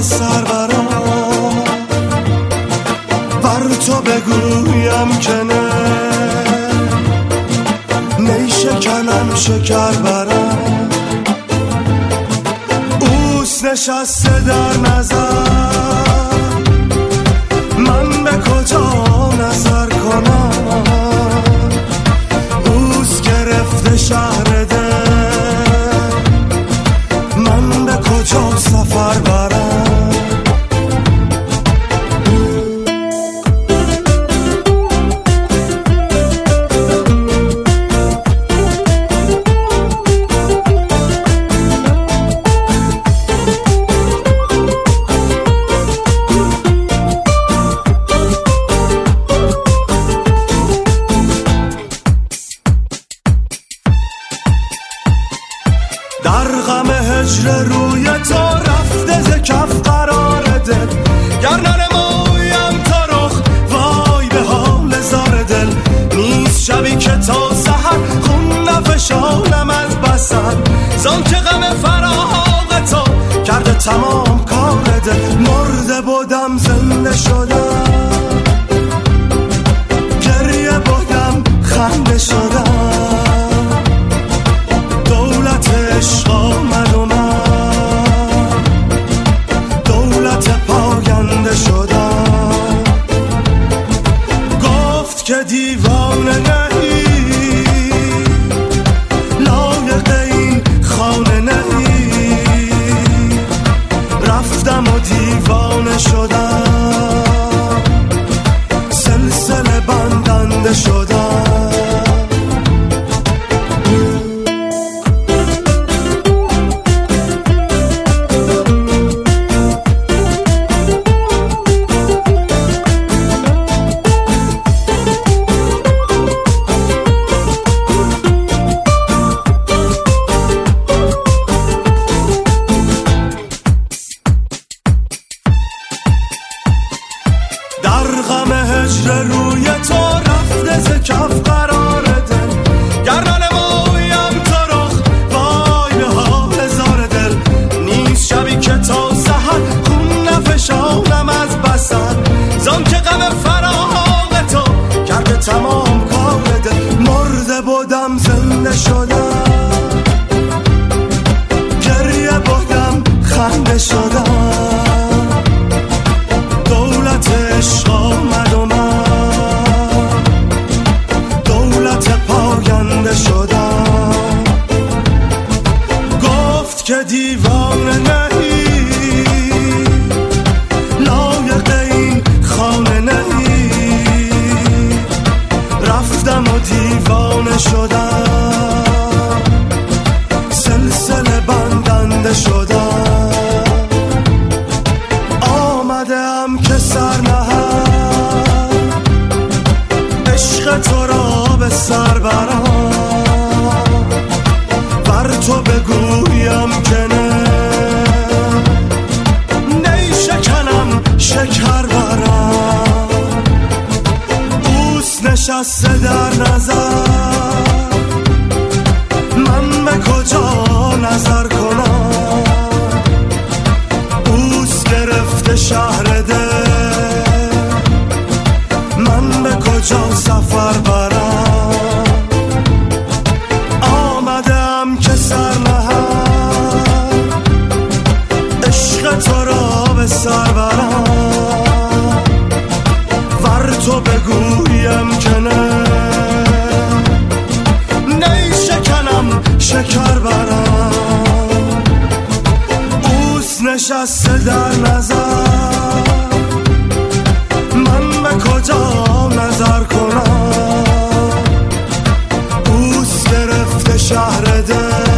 سر برام، بر تو بگویم که نه، نیشکنم شکر برام. اوست نشسته در نظر، من به کجا نظر کنم؟ اوست گرفته شهر دل، من به کجا سفر برم؟ در غم هجر روی تو رفته ز کف قرار دل، گر ننمایم تو رخ وای به حال زار دل. نیست شبی که تا سحر خون نفشانم از بسر، زان که غم فراق تو کرده تمام کار دل. مرده بودم زنده شدم، گریه بودم خنده شدم، عشق آمد و من دولت پاینده شدم. گفت که دیوانه نهی، لایق این خانه نهی. رفتم و دیوانه شدم، سلسله بندنده شدم. در غم هجر روی تو رفته ز کف قرار دل، گر ننمایم تو رخ وای به حال زار دل. نیست شبی که تا سحر خون نفشانم از بسر، زان که غم فراق تو کرده تمام کار دل. مرده بودم زنده شدم، گریه بودم خنده شدم. عشق آمد و من دولت پاینده شدم. گفت که دیوانه نهی، لایق این خانه نهی. رفتم و دیوانه شدم، سلسله بندنده شدم. آمدم که سر نهم، عشق تو را به سر برم، بر تو بگویم که نه، نیشکنم شکر برم. اوست نشسته در نظر، من به کجا نظر کنم؟ اوست گرفته شهر دل، من به کجا سفر برم؟ آمدم که سر نهم، عشق تو را به سر برم، ور تو بگویم که نه، نیشکنم شکر برم. اوست نشسته در نظر، من به کجا نظر کنم؟ اوست گرفته شهر دل،